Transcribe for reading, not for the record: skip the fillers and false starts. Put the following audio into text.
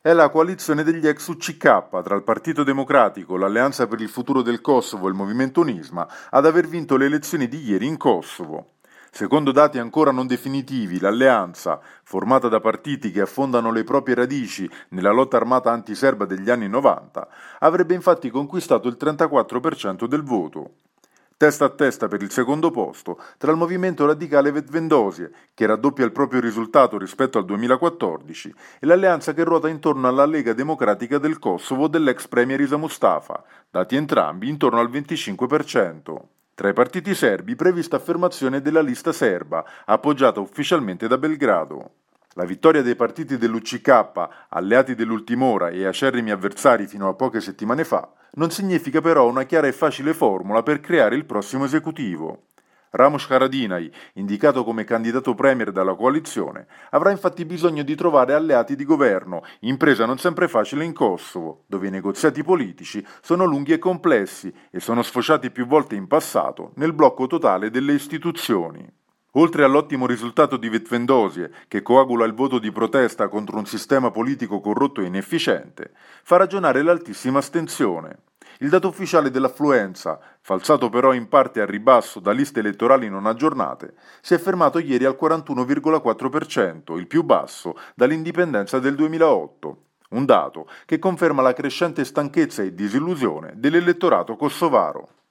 È la coalizione degli ex UCK tra il Partito Democratico, l'Alleanza per il Futuro del Kosovo e il Movimento Unisma ad aver vinto le elezioni di ieri in Kosovo. Secondo dati ancora non definitivi, l'alleanza, formata da partiti che affondano le proprie radici nella lotta armata antiserba degli anni 90, avrebbe infatti conquistato il 34% del voto. Testa a testa per il secondo posto tra il movimento radicale Vetvendosie, che raddoppia il proprio risultato rispetto al 2014, e l'alleanza che ruota intorno alla Lega Democratica del Kosovo dell'ex premier Isa Mustafa, dati entrambi intorno al 25%. Tra i partiti serbi prevista affermazione della lista serba, appoggiata ufficialmente da Belgrado. La vittoria dei partiti dell'UCK, alleati dell'ultim'ora e acerrimi avversari fino a poche settimane fa, non significa però una chiara e facile formula per creare il prossimo esecutivo. Ramush Haradinaj, indicato come candidato premier dalla coalizione, avrà infatti bisogno di trovare alleati di governo, impresa non sempre facile in Kosovo, dove i negoziati politici sono lunghi e complessi e sono sfociati più volte in passato nel blocco totale delle istituzioni. Oltre all'ottimo risultato di Vetvendosie, che coagula il voto di protesta contro un sistema politico corrotto e inefficiente, fa ragionare l'altissima astensione. Il dato ufficiale dell'affluenza, falsato però in parte a ribasso da liste elettorali non aggiornate, si è fermato ieri al 41,4%, il più basso dall'indipendenza del 2008. Un dato che conferma la crescente stanchezza e disillusione dell'elettorato kosovaro.